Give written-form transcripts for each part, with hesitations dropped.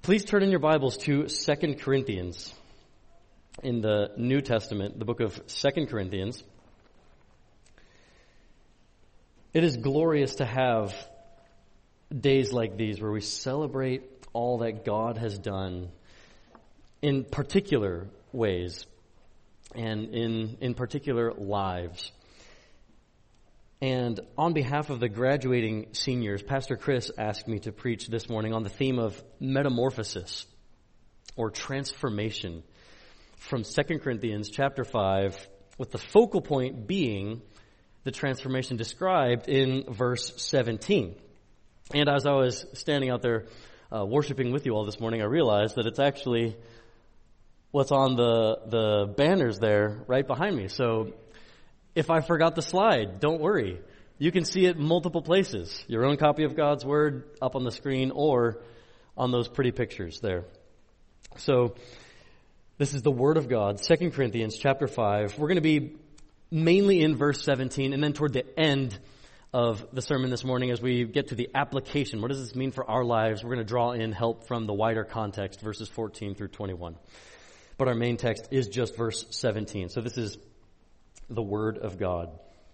Please turn in your Bibles to 2 Corinthians in the New Testament, the book of 2 Corinthians. It is glorious to have days like these where we celebrate all that God has done in particular ways and in particular lives. And on behalf of the graduating seniors, Pastor Chris asked me to preach this morning on the theme of metamorphosis or transformation from 2 Corinthians chapter 5, with the focal point being the transformation described in verse 17. And as I was standing out there worshiping with you all this morning, I realized that it's actually what's on the banners there right behind me. So if I forgot the slide, don't worry. You can see it multiple places. Your own copy of God's Word up on the screen or on those pretty pictures there. So this is the Word of God, 2 Corinthians chapter 5. We're going to be mainly in verse 17 and then toward the end of the sermon this morning as we get to the application. What does this mean for our lives? We're going to draw in help from the wider context, verses 14 through 21. But our main text is just verse 17. So this is the Word of God.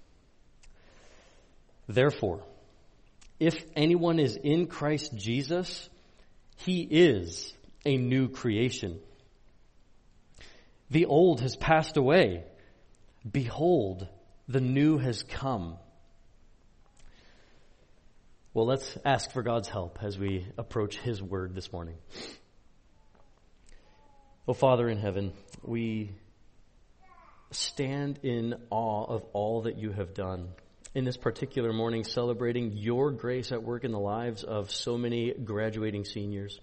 Therefore, if anyone is in Christ Jesus, he is a new creation. The old has passed away. Behold, the new has come. Well, let's ask for God's help as we approach His Word this morning. Oh, Father in heaven, we stand in awe of all that you have done in this particular morning, celebrating your grace at work in the lives of so many graduating seniors.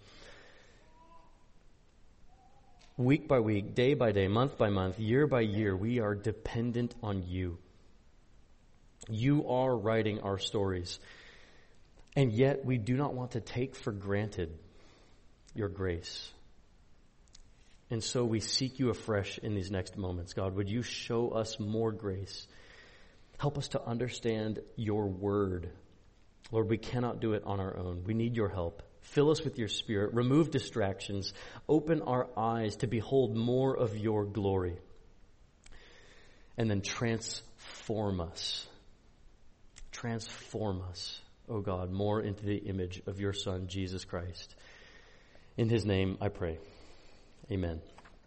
Week by week, day by day, month by month, year by year, we are dependent on you. You are writing our stories, and yet we do not want to take for granted your grace. And so we seek you afresh in these next moments. God, would you show us more grace? Help us to understand your word. Lord, we cannot do it on our own. We need your help. Fill us with your Spirit. Remove distractions. Open our eyes to behold more of your glory. And then transform us. Transform us, O God, more into the image of your Son, Jesus Christ. In his name I pray. Amen.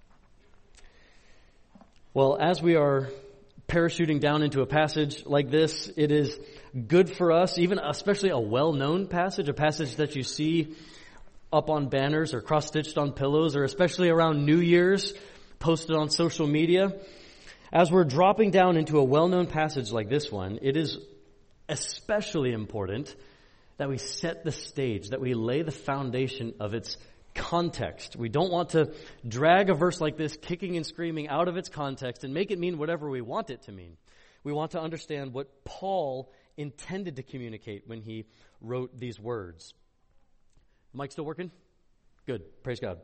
Well, as we are parachuting down into a passage like this, it is good for us, even especially a well-known passage, a passage that you see up on banners or cross-stitched on pillows, or especially around New Year's, posted on social media. As we're dropping down into a well-known passage like this one, it is especially important that we set the stage, that we lay the foundation of its context. We don't want to drag a verse like this kicking and screaming out of its context and make it mean whatever we want it to mean. We want to understand what Paul intended to communicate when he wrote these words. Mic still working? Good. Praise God.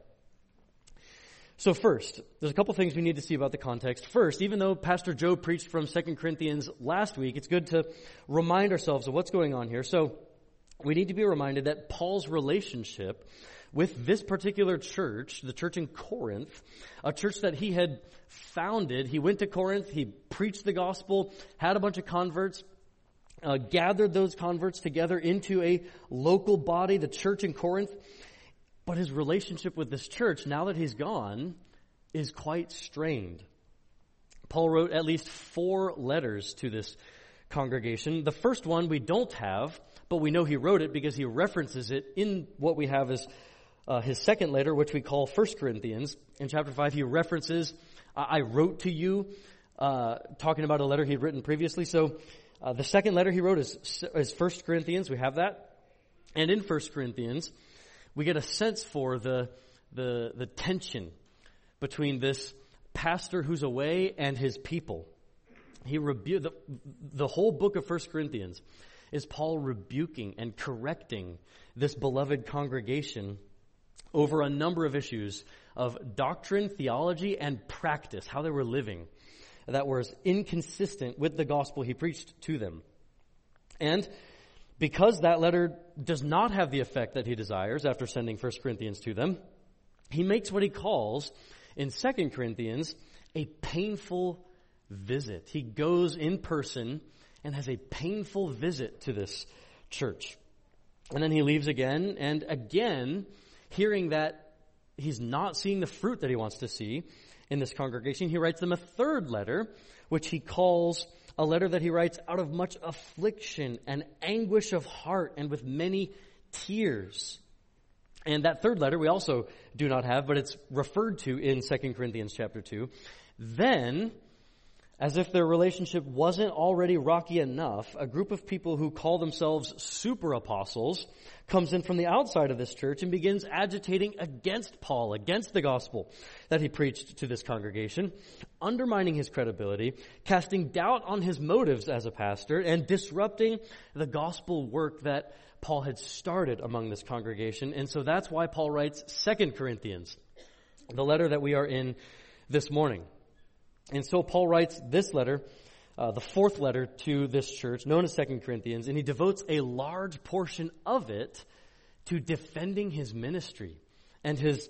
So first, there's a couple things we need to see about the context. First, even though Pastor Joe preached from 2 Corinthians last week, it's good to remind ourselves of what's going on here. So we need to be reminded that Paul's relationship with this particular church, the church in Corinth, a church that he had founded. He went to Corinth, he preached the gospel, had a bunch of converts, gathered those converts together into a local body, the church in Corinth. But his relationship with this church, now that he's gone, is quite strained. Paul wrote at least 4 letters to this congregation. The first one we don't have, but we know he wrote it because he references it in what we have as his second letter, which we call 1 Corinthians. In chapter 5, he references, I wrote to you, talking about a letter he'd written previously. So the second letter he wrote is 1 Corinthians. We have that. And in 1 Corinthians, we get a sense for the tension between this pastor who's away and his people. He rebuked the whole book of 1 Corinthians is Paul rebuking and correcting this beloved congregation over a number of issues of doctrine, theology, and practice, how they were living, that was inconsistent with the gospel he preached to them. And Because that letter does not have the effect that he desires after sending 1 Corinthians to them, he makes what he calls in 2 Corinthians a painful visit. He goes in person and has a painful visit to this church. And then he leaves again, and again, hearing that he's not seeing the fruit that he wants to see in this congregation, he writes them a third letter, which he calls a letter that he writes out of much affliction and anguish of heart and with many tears. And that third letter we also do not have, but it's referred to in 2 Corinthians chapter 2. Then, as if their relationship wasn't already rocky enough, a group of people who call themselves super apostles comes in from the outside of this church and begins agitating against Paul, against the gospel that he preached to this congregation, undermining his credibility, casting doubt on his motives as a pastor, and disrupting the gospel work that Paul had started among this congregation. And so that's why Paul writes 2 Corinthians, the letter that we are in this morning. And so Paul writes this letter, the fourth letter to this church, known as 2 Corinthians, and he devotes a large portion of it to defending his ministry and his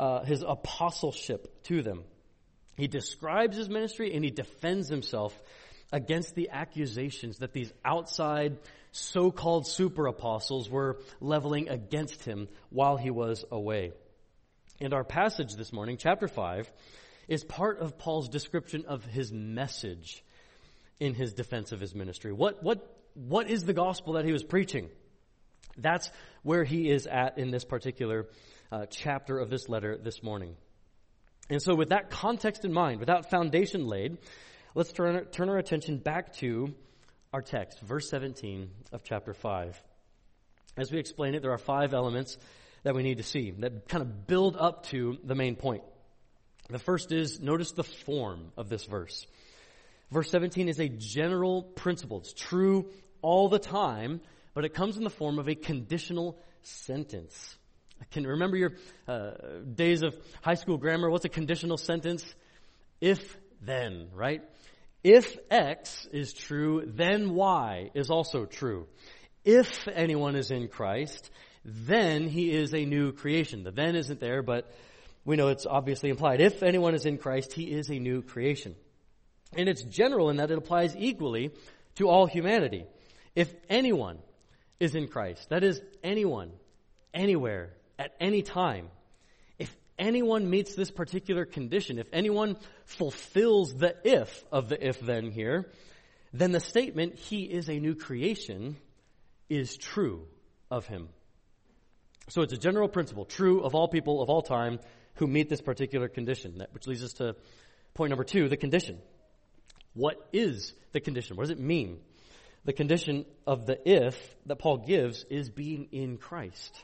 apostleship to them. He describes his ministry and he defends himself against the accusations that these outside so-called super apostles were leveling against him while he was away. And our passage this morning, chapter 5, is part of Paul's description of his message in his defense of his ministry. What is the gospel that he was preaching? That's where he is at in this particular chapter of this letter this morning. And so with that context in mind, with that foundation laid, let's turn our attention back to our text, verse 17 of chapter 5. As we explain it, there are 5 elements that we need to see that kind of build up to the main point. The first is, notice the form of this verse. Verse 17 is a general principle. It's true all the time, but it comes in the form of a conditional sentence. Can remember your days of high school grammar? What's a conditional sentence? If, then, right? If X is true, then Y is also true. If anyone is in Christ, then he is a new creation. The then isn't there, but we know it's obviously implied. If anyone is in Christ, he is a new creation. And it's general in that it applies equally to all humanity. If anyone is in Christ, that is anyone, anywhere, at any time, if anyone meets this particular condition, if anyone fulfills the if of the if-then here, then the statement, he is a new creation, is true of him. So it's a general principle, true of all people of all time who meet this particular condition, which leads us to point number 2, the condition. What is the condition? What does it mean? The condition of the if that Paul gives is being in Christ.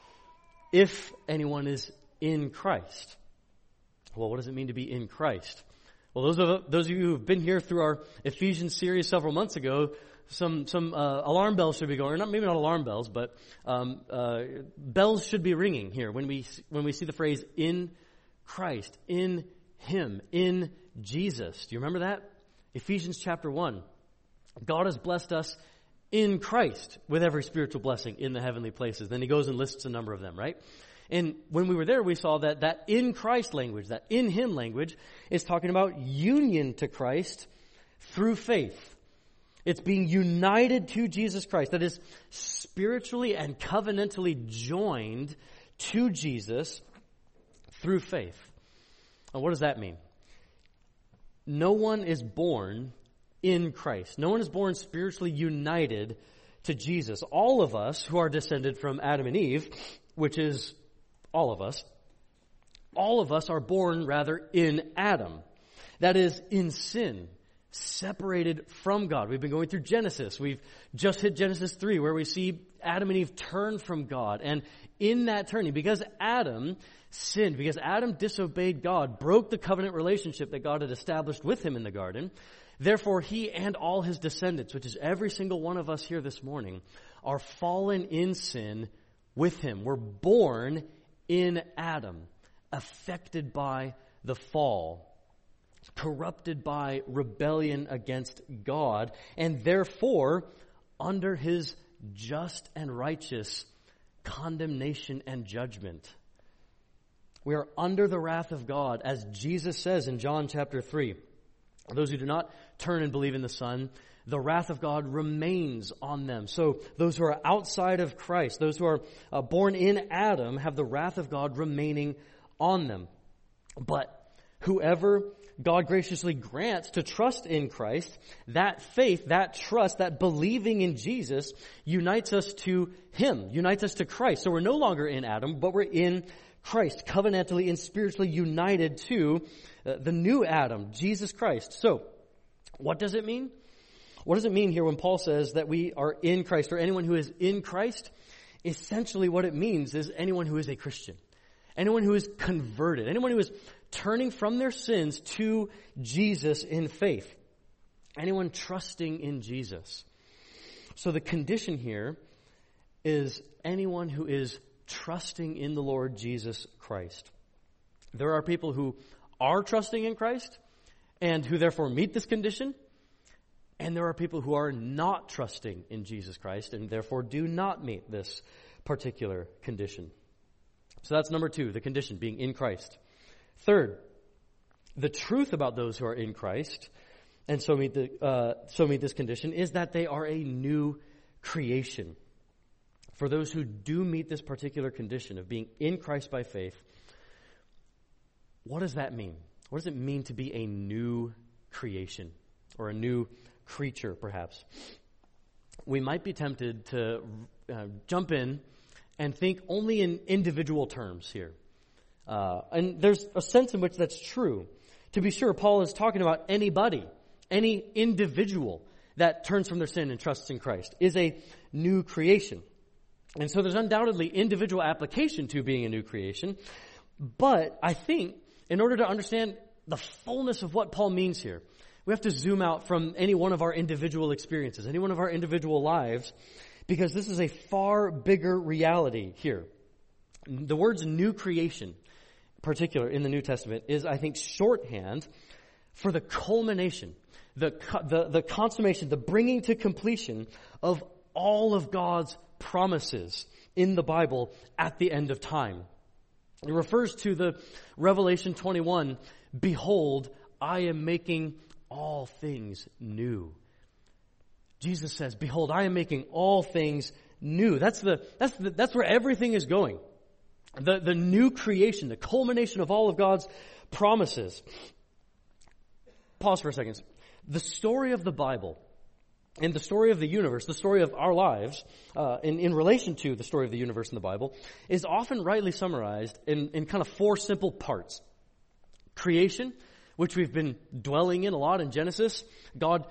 If anyone is in Christ. Well, what does it mean to be in Christ? Well, those of you who have been here through our Ephesians series several months ago, some alarm bells should be going. Maybe not alarm bells, but bells should be ringing here when we see the phrase "in Christ," in Him, in Jesus. Do you remember that? Ephesians chapter 1. God has blessed us in Christ with every spiritual blessing in the heavenly places. Then he goes and lists a number of them, right? And when we were there, we saw that in Christ language, that in Him language, is talking about union to Christ through faith. It's being united to Jesus Christ. That is spiritually and covenantally joined to Jesus through faith. And what does that mean? No one is born in Christ. No one is born spiritually united to Jesus. All of us who are descended from Adam and Eve, which is all of us are born rather in Adam. That is, in sin, separated from God. We've been going through Genesis. We've just hit Genesis 3, where we see Adam and Eve turn from God. And in that turning, because Adam sinned, because Adam disobeyed God, broke the covenant relationship that God had established with him in the garden, therefore he and all his descendants, which is every single one of us here this morning, are fallen in sin with him. We're born in Adam, affected by the fall, corrupted by rebellion against God, and therefore under His just and righteous condemnation and judgment. We are under the wrath of God, as Jesus says in John chapter 3. Those who do not turn and believe in the Son, the wrath of God remains on them. So those who are outside of Christ, those who are born in Adam, have the wrath of God remaining on them. But whoever God graciously grants to trust in Christ, that faith, that trust, that believing in Jesus unites us to Him, unites us to Christ. So we're no longer in Adam, but we're in Christ, covenantally and spiritually united to the new Adam, Jesus Christ. So, what does it mean? What does it mean here when Paul says that we are in Christ, or anyone who is in Christ? Essentially what it means is anyone who is a Christian, anyone who is converted, anyone who is turning from their sins to Jesus in faith, anyone trusting in Jesus. So the condition here is anyone who is trusting in the Lord Jesus Christ. There are people who are trusting in Christ and who therefore meet this condition. And there are people who are not trusting in Jesus Christ and therefore do not meet this particular condition. So that's number 2, the condition, being in Christ. Third, the truth about those who are in Christ and so meet this condition is that they are a new creation. For those who do meet this particular condition of being in Christ by faith, what does that mean? What does it mean to be a new creation or a new creature, perhaps? We might be tempted to jump in and think only in individual terms here. And there's a sense in which that's true. To be sure, Paul is talking about anybody, any individual that turns from their sin and trusts in Christ is a new creation. And so there's undoubtedly individual application to being a new creation. But I think in order to understand the fullness of what Paul means here, we have to zoom out from any one of our individual experiences, any one of our individual lives, because this is a far bigger reality here. The words new creation, in particular in the New Testament, is, I think, shorthand for the culmination, the consummation, the bringing to completion of all of God's promises in the Bible at the end of time. It refers to the Revelation 21, behold, I am making all things new. Jesus says, behold, I am making all things new. That's where everything is going. The new creation, the culmination of all of God's promises. Pause for a second. The story of the Bible and the story of the universe, the story of our lives, in relation to the story of the universe in the Bible, is often rightly summarized in kind of 4 simple parts. Creation, which we've been dwelling in a lot in Genesis. God,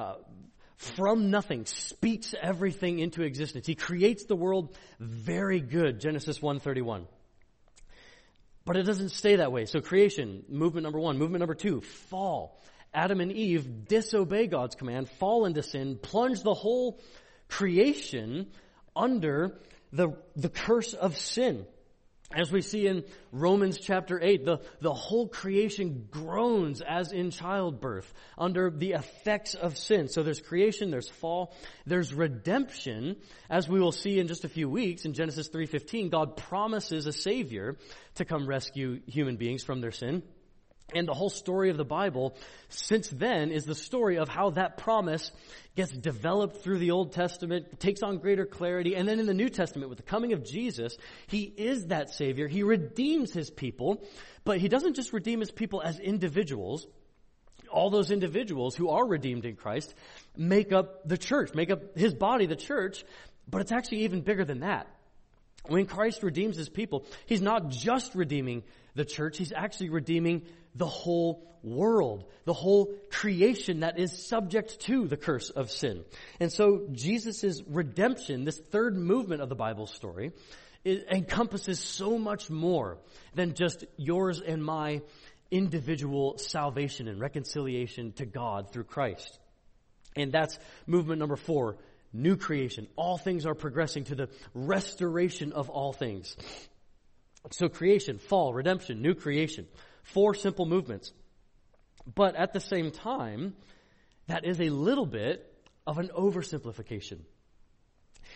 from nothing, speaks everything into existence. He creates the world very good, Genesis 1:31. But it doesn't stay that way. So creation, movement number 1. Movement number 2, fall. Adam and Eve disobey God's command, fall into sin, plunge the whole creation under the curse of sin. As we see in Romans chapter 8, the whole creation groans as in childbirth under the effects of sin. So there's creation, there's fall, there's redemption. As we will see in just a few weeks in Genesis 3:15, God promises a Savior to come rescue human beings from their sin. And the whole story of the Bible since then is the story of how that promise gets developed through the Old Testament, takes on greater clarity, and then in the New Testament, with the coming of Jesus, He is that Savior. He redeems His people, but He doesn't just redeem His people as individuals. All those individuals who are redeemed in Christ make up the church, make up His body, the church, but it's actually even bigger than that. When Christ redeems His people, He's not just redeeming the church, He's actually redeeming the whole world, the whole creation that is subject to the curse of sin. And so Jesus' redemption, this third movement of the Bible story, encompasses so much more than just yours and my individual salvation and reconciliation to God through Christ. And that's movement number 4, new creation. All things are progressing to the restoration of all things. So creation, fall, redemption, new creation. 4 simple movements. But at the same time, that is a little bit of an oversimplification.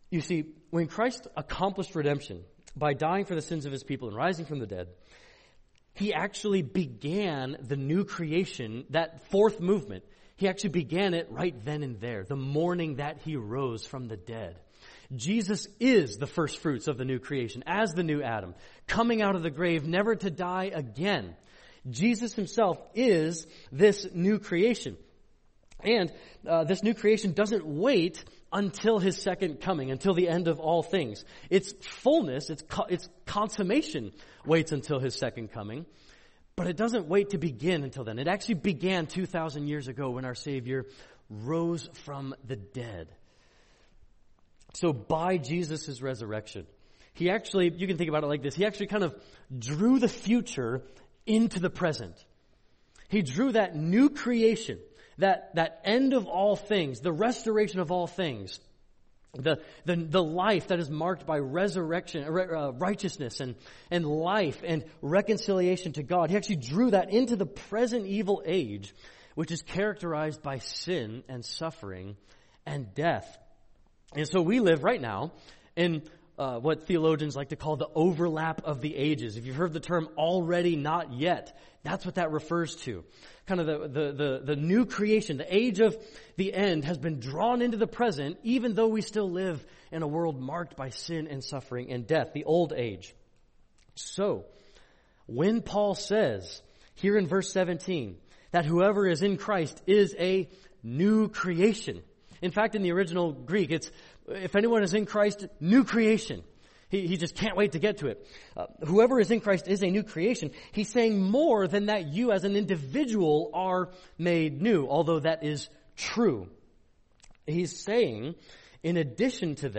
You see, when Christ accomplished redemption by dying for the sins of his people and rising from the dead, he actually began the new creation, that fourth movement. He actually began it right then and there, the morning that he rose from the dead. Jesus is the first fruits of the new creation, as the new Adam, coming out of the grave, never to die again. Jesus himself is this new creation. And this new creation doesn't wait until his second coming, until the end of all things. Its fullness, its consummation waits until his second coming. But it doesn't wait to begin until then. It actually began 2,000 years ago when our Savior rose from the dead. So by Jesus' resurrection, he actually, you can think about it like this, he actually kind of drew the future into the present. He drew that new creation, that end of all things, the restoration of all things, the life that is marked by resurrection, righteousness and life and reconciliation to God. He actually drew that into the present evil age, which is characterized by sin and suffering and death. And so we live right now in what theologians like to call the overlap of the ages. If you've heard the term already not yet, that's what that refers to. Kind of the new creation, the age of the end has been drawn into the present, even though we still live in a world marked by sin and suffering and death, the old age. So, when Paul says here in verse 17 that whoever is in Christ is a new creation. In fact, in the original Greek, it's, if anyone is in Christ, new creation. He just can't wait to get to it. Whoever is in Christ is a new creation. He's saying more than that you as an individual are made new, although that is true. He's saying, in addition to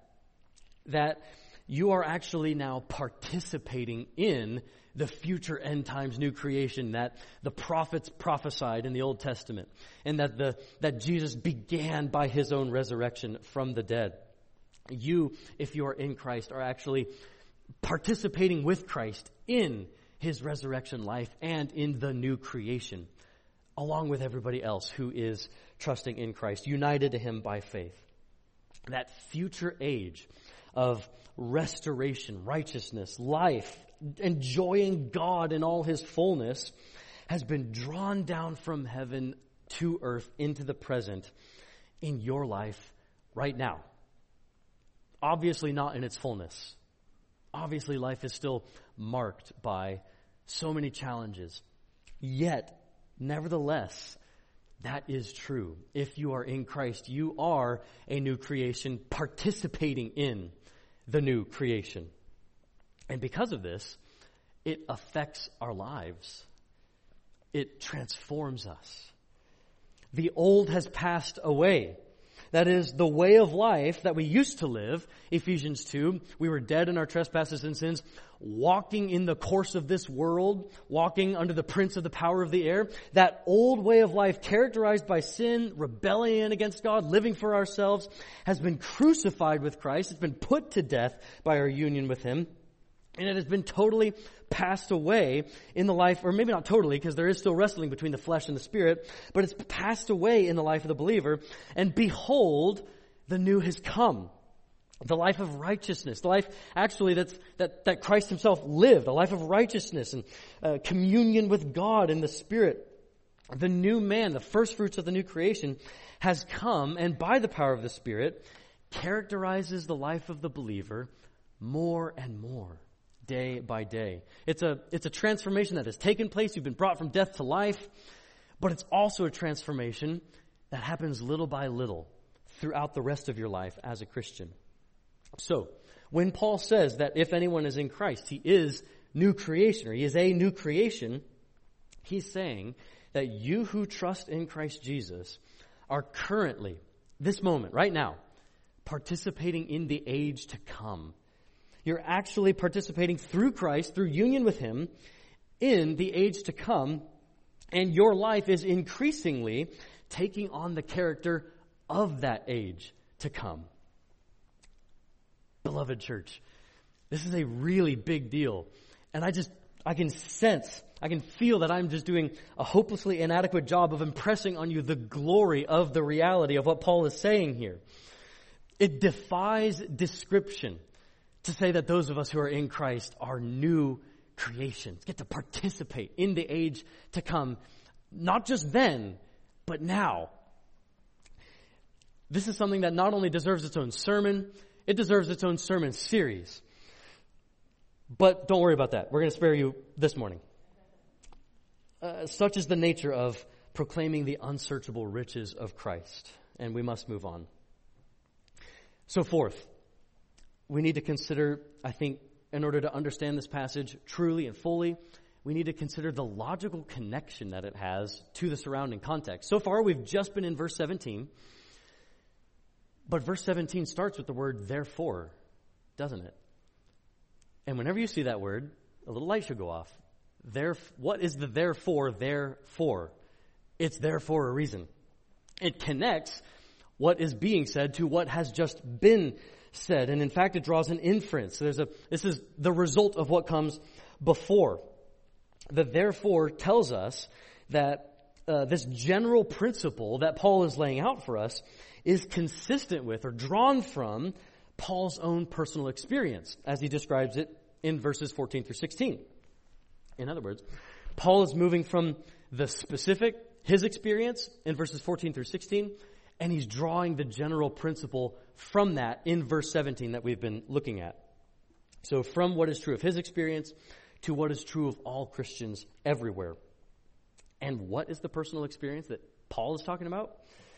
that you are actually now participating in the future end times new creation that the prophets prophesied in the Old Testament, and that Jesus began by his own resurrection from the dead. You, if you are in Christ, are actually participating with Christ in his resurrection life and in the new creation, along with everybody else who is trusting in Christ, united to him by faith. That future age of restoration, righteousness, life, enjoying God in all his fullness has been drawn down from heaven to earth into the present in your life right now. Obviously not in its fullness. Obviously life is still marked by so many challenges. Yet, nevertheless, that is true. If you are in Christ, you are a new creation participating in the new creation. And because of this, it affects our lives. It transforms us. The old has passed away. That is, the way of life that we used to live, Ephesians 2, we were dead in our trespasses and sins, walking in the course of this world, walking under the prince of the power of the air. That old way of life, characterized by sin, rebellion against God, living for ourselves, has been crucified with Christ. It's been put to death by our union with him. And it has been totally passed away in the life, or maybe not totally, because there is still wrestling between the flesh and the spirit, but it's passed away in the life of the believer. And behold, the new has come. The life of righteousness, the life actually that Christ himself lived, a life of righteousness and communion with God and the Spirit. The new man, the first fruits of the new creation, has come, and by the power of the Spirit, characterizes the life of the believer more and more, day by day. It's a transformation that has taken place. You've been brought from death to life, but it's also a transformation that happens little by little throughout the rest of your life as a Christian. So, when Paul says that if anyone is in Christ, he is new creation, or he is a new creation, he's saying that you who trust in Christ Jesus are currently, this moment, right now, participating in the age to come. You're actually participating through Christ, through union with him, in the age to come, and your life is increasingly taking on the character of that age to come. Beloved church, this is a really big deal. And I can feel that I'm just doing a hopelessly inadequate job of impressing on you the glory of the reality of what Paul is saying here. It defies description to say that those of us who are in Christ are new creations, get to participate in the age to come, not just then, but now. This is something that not only deserves its own sermon, it deserves its own sermon series. But don't worry about that. We're going to spare you this morning. Such is the nature of proclaiming the unsearchable riches of Christ. And we must move on. So fourth, we need to consider, I think, in order to understand this passage truly and fully, we need to consider the logical connection that it has to the surrounding context. So far, we've just been in verse 17. But verse 17 starts with the word therefore, doesn't it? And whenever you see that word, a little light should go off. What is the therefore there for? It's there for a reason. It connects what is being said to what has just been said. And in fact, it draws an inference. This is the result of what comes before. The therefore tells us that this general principle that Paul is laying out for us is consistent with or drawn from Paul's own personal experience, as he describes it in verses 14 through 16. In other words, Paul is moving from the specific, his experience, in verses 14 through 16, and he's drawing the general principle from that in verse 17 that we've been looking at. So from what is true of his experience to what is true of all Christians everywhere. And what is the personal experience that Paul is talking about?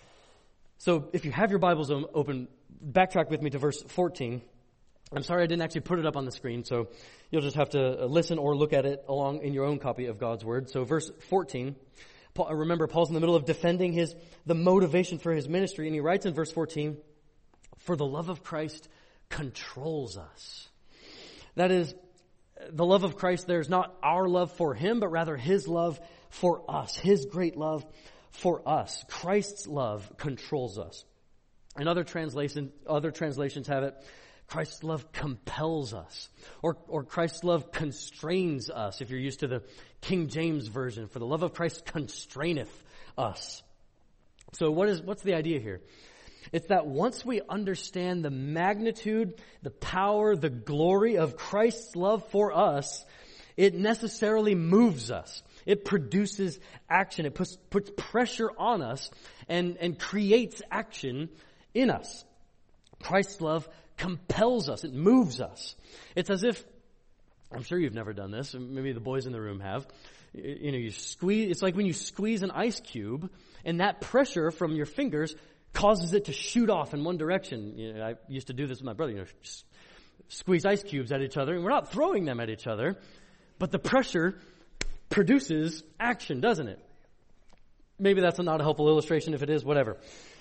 So if you have your Bibles open, backtrack with me to verse 14. I'm sorry I didn't actually put it up on the screen, so you'll just have to listen or look at it along in your own copy of God's Word. So verse 14, remember Paul's in the middle of defending the motivation for his ministry, and he writes in verse 14, "For the love of Christ controls us." That is, the love of Christ, there's not our love for him, but rather his love for us, his great love for us. Christ's love controls us. And other translations have it, Christ's love compels us. Or Christ's love constrains us, if you're used to the King James Version. For the love of Christ constraineth us. So what's the idea here? It's that once we understand the magnitude, the power, the glory of Christ's love for us, it necessarily moves us. It produces action. It puts pressure on us and creates action in us. Christ's love compels us. It moves us. It's as if, I'm sure you've never done this, maybe the boys in the room have. You squeeze. It's like when you squeeze an ice cube, and that pressure from your fingers causes it to shoot off in one direction. I used to do this with my brother. Squeeze ice cubes at each other, and we're not throwing them at each other, but the pressure produces action, doesn't it? Maybe that's not a helpful illustration. If it is, whatever.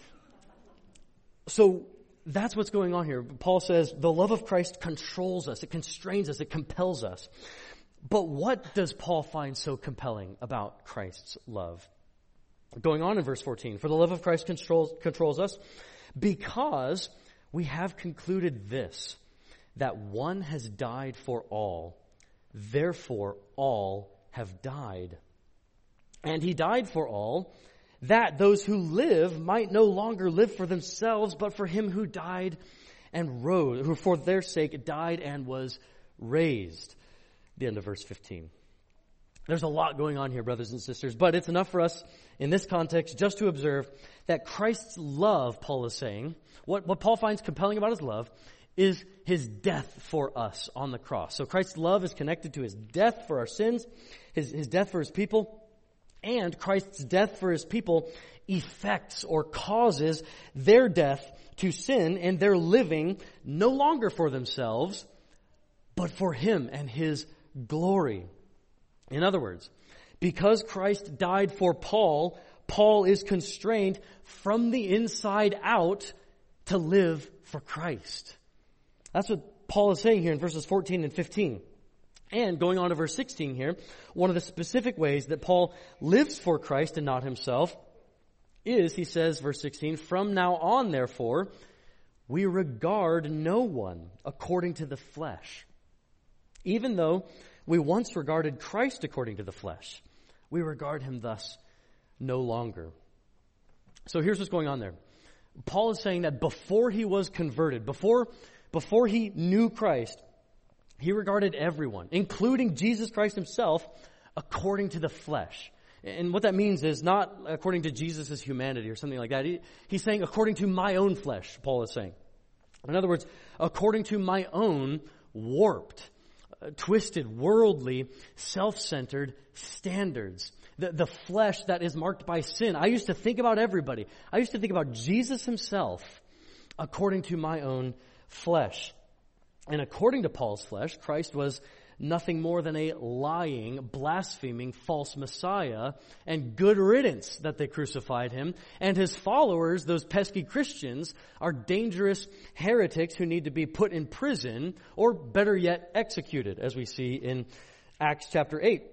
So that's what's going on here. Paul says the love of Christ controls us. It constrains us. It compels us. But what does Paul find so compelling about Christ's love? Going on in verse 14, "For the love of Christ controls us because we have concluded this, that one has died for all. Therefore all have died. And he died for all, that those who live might no longer live for themselves, but for him who died and rose, who for their sake died and was raised." The end of verse 15. There's a lot going on here, brothers and sisters, but it's enough for us in this context just to observe that Christ's love, Paul is saying, what Paul finds compelling about his love is his death for us on the cross. So Christ's love is connected to his death for our sins, his death for his people, and Christ's death for his people effects or causes their death to sin and their living no longer for themselves, but for him and his glory. In other words, because Christ died for Paul, Paul is constrained from the inside out to live for Christ. That's what Paul is saying here in verses 14 and 15. And going on to verse 16 here, one of the specific ways that Paul lives for Christ and not himself is, he says, verse 16, "From now on, therefore, we regard no one according to the flesh. Even though we once regarded Christ according to the flesh, we regard him thus no longer." So here's what's going on there. Paul is saying that before he was converted, before he knew Christ, he regarded everyone, including Jesus Christ himself, according to the flesh. And what that means is not according to Jesus' humanity or something like that. He's saying according to my own flesh, Paul is saying. In other words, according to my own warped, twisted, worldly, self-centered standards. The flesh that is marked by sin. I used to think about everybody. I used to think about Jesus himself according to my own flesh. And according to Paul's flesh, Christ was nothing more than a lying, blaspheming, false Messiah, and good riddance that they crucified him. And his followers, those pesky Christians, are dangerous heretics who need to be put in prison, or better yet, executed, as we see in Acts chapter 8.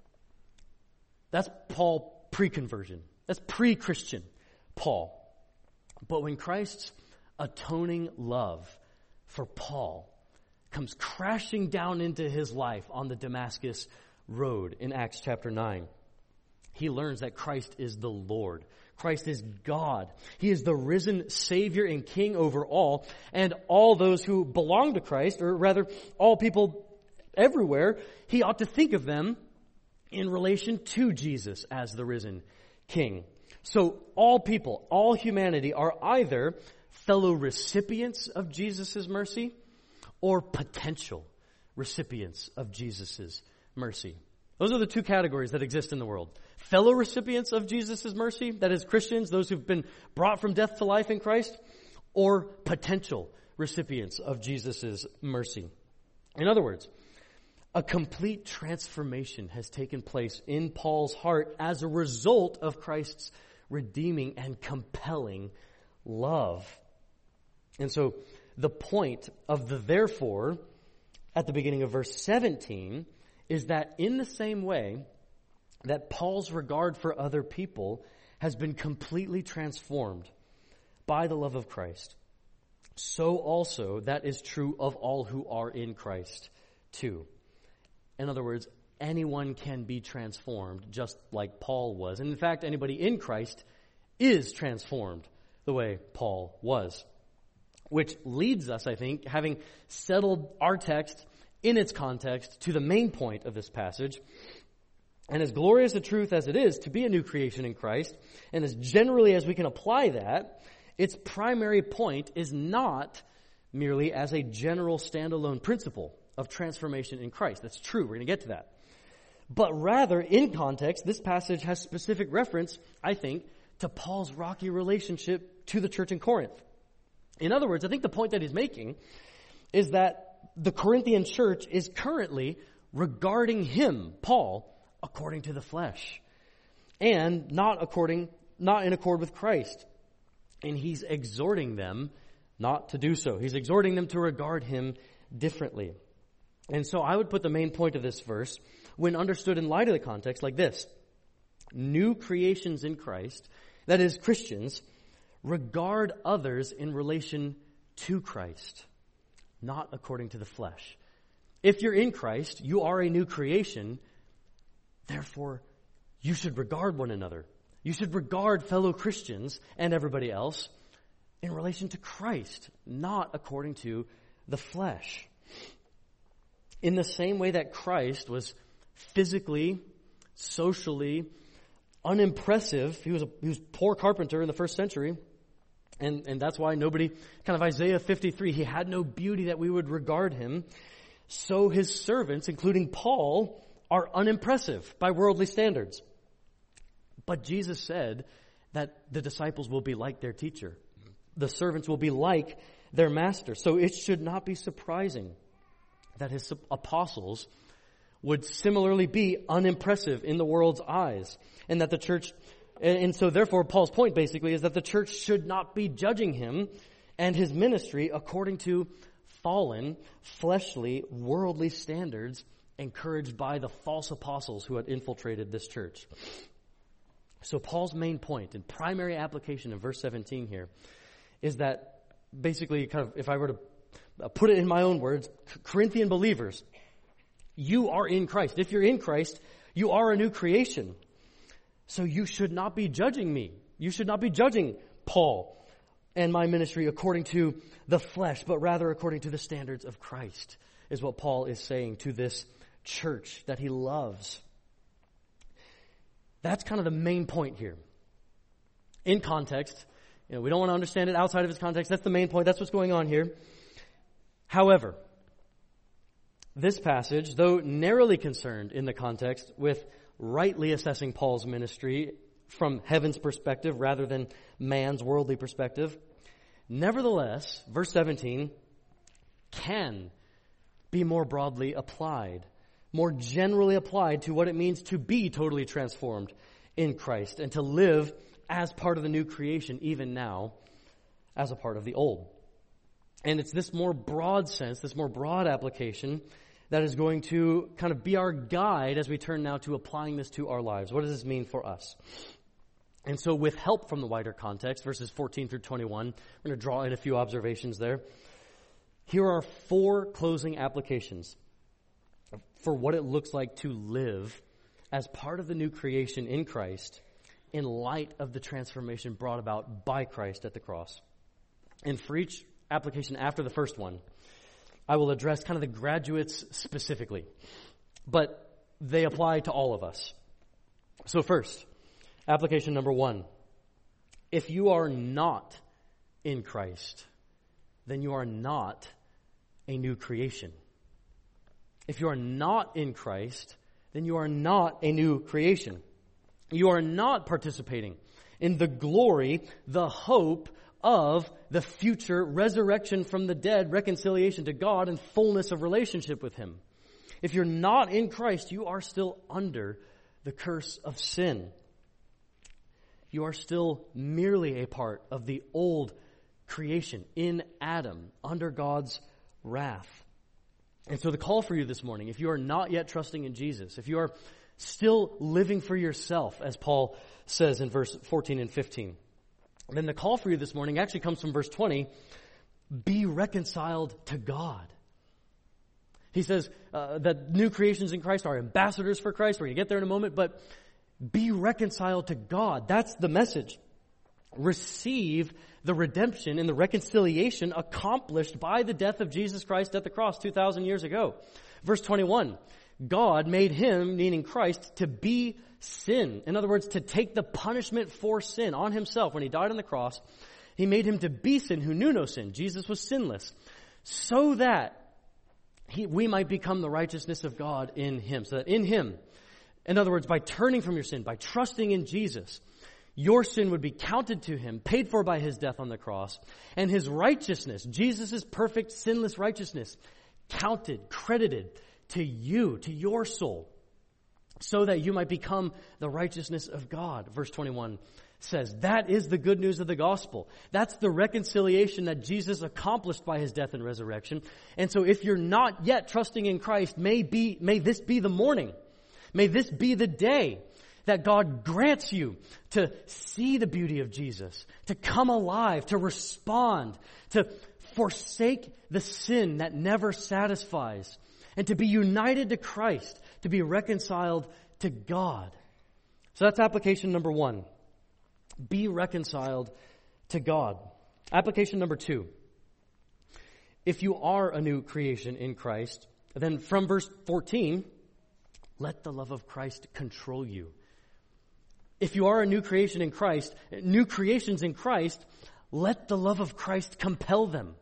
That's Paul pre-conversion. That's pre-Christian Paul. But when Christ's atoning love for Paul comes crashing down into his life on the Damascus road in Acts chapter 9, he learns that Christ is the Lord. Christ is God. He is the risen Savior and King over all, and all those who belong to Christ, or rather all people everywhere, he ought to think of them in relation to Jesus as the risen King. So all people, all humanity are either fellow recipients of Jesus' mercy or potential recipients of Jesus' mercy. Those are the two categories that exist in the world. Fellow recipients of Jesus' mercy, that is Christians, those who've been brought from death to life in Christ, or potential recipients of Jesus' mercy. In other words, a complete transformation has taken place in Paul's heart as a result of Christ's redeeming and compelling love. And so the point of the therefore at the beginning of verse 17 is that in the same way that Paul's regard for other people has been completely transformed by the love of Christ, so also that is true of all who are in Christ too. In other words, anyone can be transformed just like Paul was. And in fact, anybody in Christ is transformed the way Paul was. Which leads us, I think, having settled our text in its context, to the main point of this passage. And as glorious a truth as it is to be a new creation in Christ, and as generally as we can apply that, its primary point is not merely as a general standalone principle of transformation in Christ. That's true. We're going to get to that. But rather, in context, this passage has specific reference, I think, to Paul's rocky relationship to the church in Corinth. In other words, I think the point that he's making is that the Corinthian church is currently regarding him, Paul, according to the flesh, and not in accord with Christ. And he's exhorting them not to do so. He's exhorting them to regard him differently. And so I would put the main point of this verse, when understood in light of the context, like this. New creations in Christ, that is, Christians, regard others in relation to Christ, not according to the flesh. If you're in Christ, you are a new creation. Therefore, you should regard one another. You should regard fellow Christians and everybody else in relation to Christ, not according to the flesh. In the same way that Christ was physically, socially unimpressive, he was a poor carpenter in the first century, and that's why nobody, kind of Isaiah 53, he had no beauty that we would regard him. So his servants, including Paul, are unimpressive by worldly standards. But Jesus said that the disciples will be like their teacher. The servants will be like their master. So it should not be surprising that his apostles would similarly be unimpressive in the world's eyes. And that the church, and so therefore Paul's point basically is that the church should not be judging him and his ministry according to fallen, fleshly, worldly standards encouraged by the false apostles who had infiltrated this church. So Paul's main point and primary application in verse 17 here is that basically, kind of, if I were to put it in my own words, Corinthian believers, you are in Christ. If you're in Christ, you are a new creation. So you should not be judging me. You should not be judging Paul and my ministry according to the flesh, but rather according to the standards of Christ, is what Paul is saying to this church that he loves. That's kind of the main point here. In context, we don't want to understand it outside of its context. That's the main point. That's what's going on here. However, this passage, though narrowly concerned in the context with rightly assessing Paul's ministry from heaven's perspective rather than man's worldly perspective, nevertheless, verse 17 can be more broadly applied, more generally applied to what it means to be totally transformed in Christ and to live as part of the new creation even now as a part of the old. And it's this more broad sense, this more broad application that is going to kind of be our guide as we turn now to applying this to our lives. What does this mean for us? And so with help from the wider context, verses 14 through 21, we're going to draw in a few observations there. Here are 4 closing applications for what it looks like to live as part of the new creation in Christ in light of the transformation brought about by Christ at the cross. And for each application after the first one, I will address kind of the graduates specifically, but they apply to all of us. So first, application number 1. If you are not in Christ, then you are not a new creation. If you are not in Christ, then you are not a new creation. You are not participating in the glory, the hope of the future resurrection from the dead, reconciliation to God, and fullness of relationship with Him. If you're not in Christ, you are still under the curse of sin. You are still merely a part of the old creation in Adam, under God's wrath. And so the call for you this morning, if you are not yet trusting in Jesus, if you are still living for yourself, as Paul says in verse 14 and 15, then the call for you this morning actually comes from verse 20, be reconciled to God. He says that new creations in Christ are ambassadors for Christ. We're going to get there in a moment, but be reconciled to God. That's the message. Receive the redemption and the reconciliation accomplished by the death of Jesus Christ at the cross 2,000 years ago. Verse 21, God made Him, meaning Christ, to be sin. In other words, to take the punishment for sin on Himself when He died on the cross. He made Him to be sin who knew no sin. Jesus was sinless. So that we might become the righteousness of God in Him. So that in Him, in other words, by turning from your sin, by trusting in Jesus, your sin would be counted to Him, paid for by His death on the cross, and His righteousness, Jesus' perfect sinless righteousness, counted, credited to you, to your soul, so that you might become the righteousness of God. Verse 21 says, that is the good news of the gospel. That's the reconciliation that Jesus accomplished by His death and resurrection. And so if you're not yet trusting in Christ, may this be the morning. May this be the day that God grants you to see the beauty of Jesus, to come alive, to respond, to forsake the sin that never satisfies, and to be united to Christ, to be reconciled to God. So that's application number 1. Be reconciled to God. Application number 2. If you are a new creation in Christ, then from verse 14, let the love of Christ control you. If you are a new creation in Christ, new creations in Christ, let the love of Christ compel them.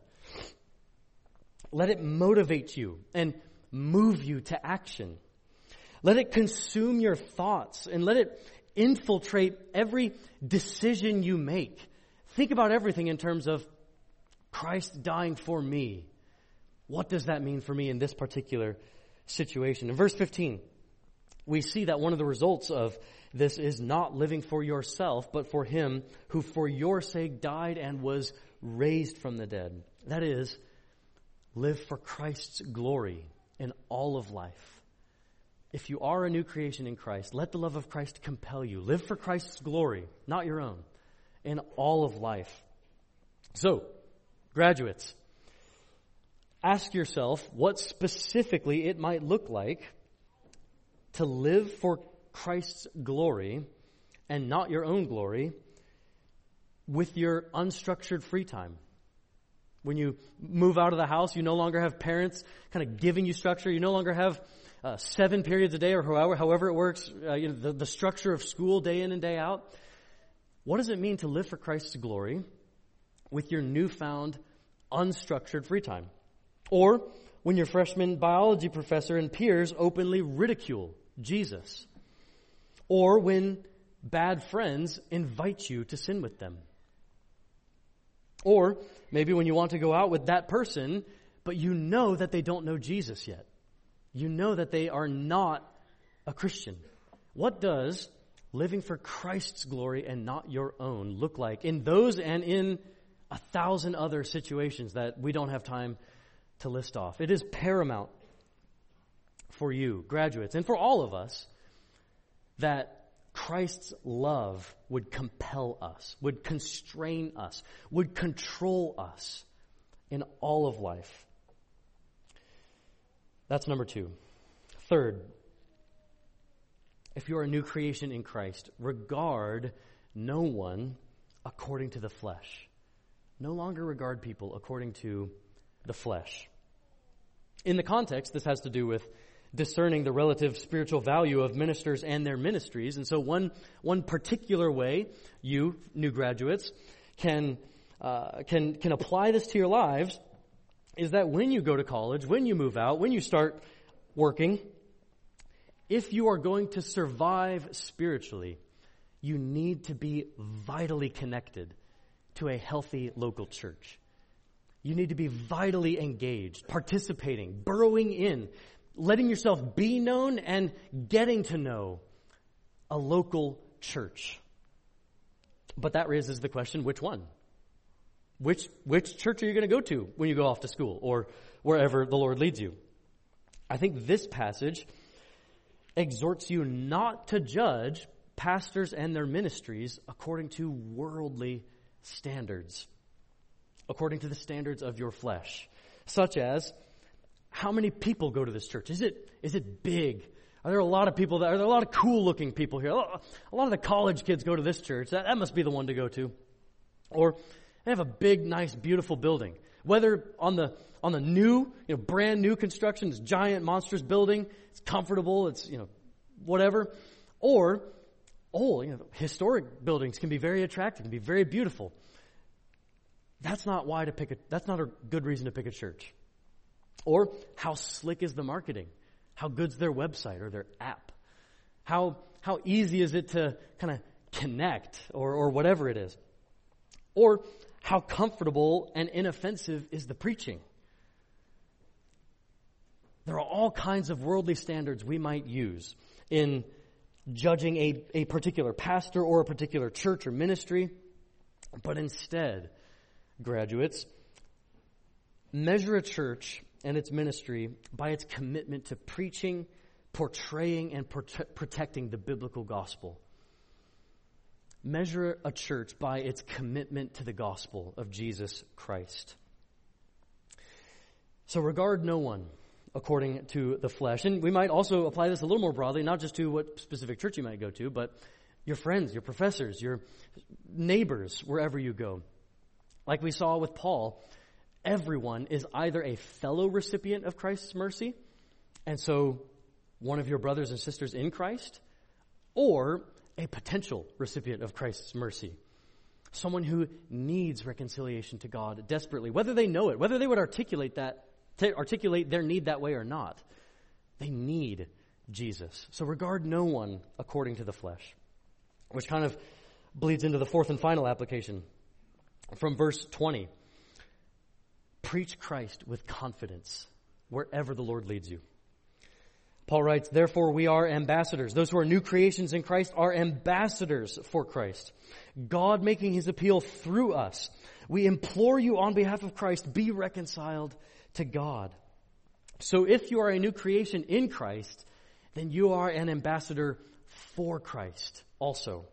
Let it motivate you and move you to action. Let it consume your thoughts and let it infiltrate every decision you make. Think about everything in terms of Christ dying for me. What does that mean for me in this particular situation? In verse 15, we see that one of the results of this is not living for yourself, but for Him who for your sake died and was raised from the dead. That is, live for Christ's glory in all of life. If you are a new creation in Christ, let the love of Christ compel you. Live for Christ's glory, not your own, in all of life. So, graduates, ask yourself what specifically it might look like to live for Christ's glory and not your own glory with your unstructured free time. When you move out of the house, you no longer have parents kind of giving you structure. You no longer have 7 periods a day or however it works, the structure of school day in and day out. What does it mean to live for Christ's glory with your newfound unstructured free time? Or when your freshman biology professor and peers openly ridicule Jesus? Or when bad friends invite you to sin with them? Or maybe when you want to go out with that person, but you know that they don't know Jesus yet. You know that they are not a Christian. What does living for Christ's glory and not your own look like in those and in 1,000 other situations that we don't have time to list off? It is paramount for you, graduates, and for all of us, that Christ's love would compel us, would constrain us, would control us in all of life. That's number 2. Third, if you're a new creation in Christ, regard no one according to the flesh. No longer regard people according to the flesh. In the context, this has to do with discerning the relative spiritual value of ministers and their ministries. And so one particular way you, new graduates, can apply this to your lives is that when you go to college, when you move out, when you start working, if you are going to survive spiritually, you need to be vitally connected to a healthy local church. You need to be vitally engaged, participating, burrowing in, letting yourself be known and getting to know a local church. But that raises the question, which one? Which church are you going to go to when you go off to school or wherever the Lord leads you? I think this passage exhorts you not to judge pastors and their ministries according to worldly standards, according to the standards of your flesh, such as how many people go to this church? Is it big? Are there a lot of people are there a lot of cool looking people here? A lot of the college kids go to this church. That must be the one to go to. Or they have a big, nice, beautiful building. Whether on the new, brand new construction, this giant, monstrous building, it's comfortable, it's, whatever. Or old, historic buildings can be very attractive, can be very beautiful. That's not a good reason to pick a church. Or how slick is the marketing? How good's their website or their app? How easy is it to kind of connect or whatever it is? Or how comfortable and inoffensive is the preaching? There are all kinds of worldly standards we might use in judging a particular pastor or a particular church or ministry. But instead, graduates, measure a church and its ministry by its commitment to preaching, portraying, and protecting the biblical gospel. Measure a church by its commitment to the gospel of Jesus Christ. So regard no one according to the flesh. And we might also apply this a little more broadly, not just to what specific church you might go to, but your friends, your professors, your neighbors, wherever you go. Like we saw with Paul, everyone is either a fellow recipient of Christ's mercy, and so one of your brothers and sisters in Christ, or a potential recipient of Christ's mercy. Someone who needs reconciliation to God desperately, whether they know it, whether they would articulate their need that way or not. They need Jesus. So regard no one according to the flesh, which kind of bleeds into the fourth and final application from verse 20. Preach Christ with confidence wherever the Lord leads you. Paul writes, therefore we are ambassadors. Those who are new creations in Christ are ambassadors for Christ. God making his appeal through us. We implore you on behalf of Christ, be reconciled to God. So if you are a new creation in Christ, then you are an ambassador for Christ also.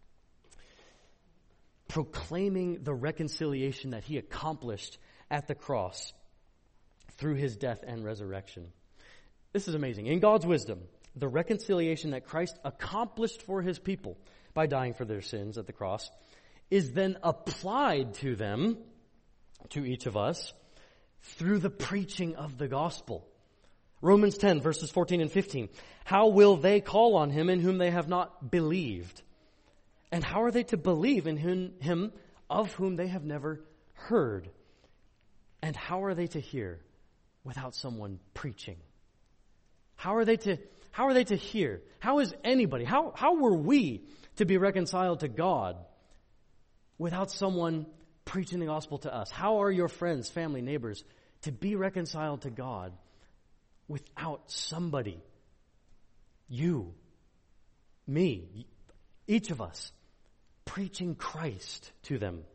Proclaiming the reconciliation that he accomplished at the cross through his death and resurrection. This is amazing. In God's wisdom, the reconciliation that Christ accomplished for his people by dying for their sins at the cross is then applied to them, to each of us, through the preaching of the gospel. Romans 10, verses 14 and 15. How will they call on him in whom they have not believed? And how are they to believe in him of whom they have never heard? And how are they to hear without someone preaching? How are they to hear? How is anybody, how were we to be reconciled to God without someone preaching the gospel to us? How are your friends, family, neighbors to be reconciled to God without somebody, you, me, each of us, preaching Christ to them?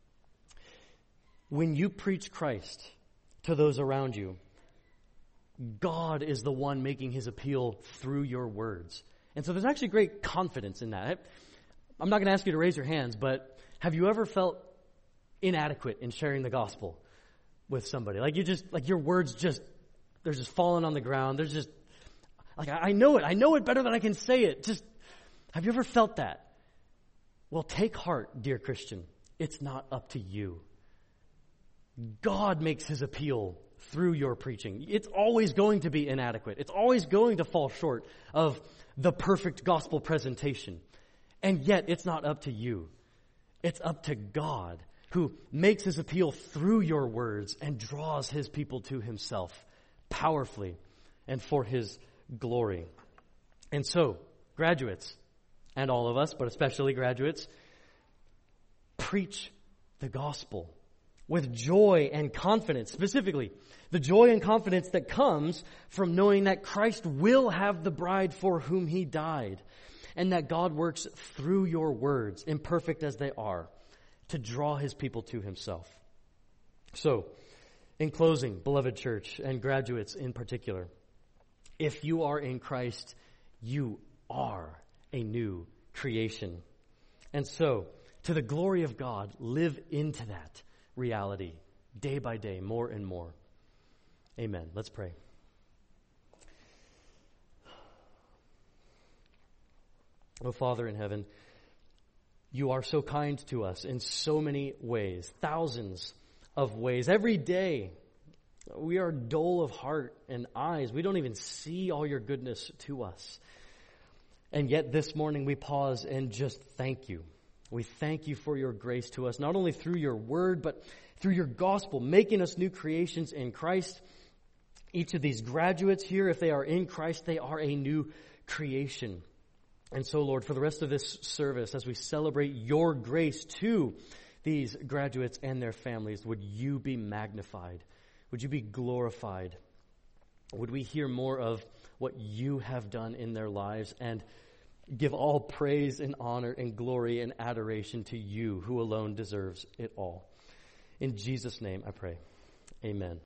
When you preach Christ to those around you, God is the one making his appeal through your words. And so there's actually great confidence in that. I'm not going to ask you to raise your hands, but have you ever felt inadequate in sharing the gospel with somebody? Like your words they're just falling on the ground. There's just, I know it better than I can say it. Have you ever felt that? Well, take heart, dear Christian. It's not up to you. God makes his appeal through your preaching. It's always going to be inadequate. It's always going to fall short of the perfect gospel presentation. And yet, it's not up to you. It's up to God, who makes his appeal through your words and draws his people to himself powerfully and for his glory. And so, graduates, and all of us, but especially graduates, preach the gospel with joy and confidence. Specifically, the joy and confidence that comes from knowing that Christ will have the bride for whom he died, and that God works through your words, imperfect as they are, to draw his people to himself. So, in closing, beloved church, and graduates in particular, if you are in Christ, you are a new creation. And so, to the glory of God, live into that reality day by day, more and more. Amen. Let's pray. Oh, Father in heaven, you are so kind to us in so many ways, thousands of ways. Every day, we are dull of heart and eyes. We don't even see all your goodness to us. And yet this morning we pause and just thank you. We thank you for your grace to us, not only through your word, but through your gospel, making us new creations in Christ. Each of these graduates here, if they are in Christ, they are a new creation. And so, Lord, for the rest of this service, as we celebrate your grace to these graduates and their families, would you be magnified? Would you be glorified? Would we hear more of what you have done in their lives, and give all praise and honor and glory and adoration to you, who alone deserves it all. In Jesus' name I pray. Amen.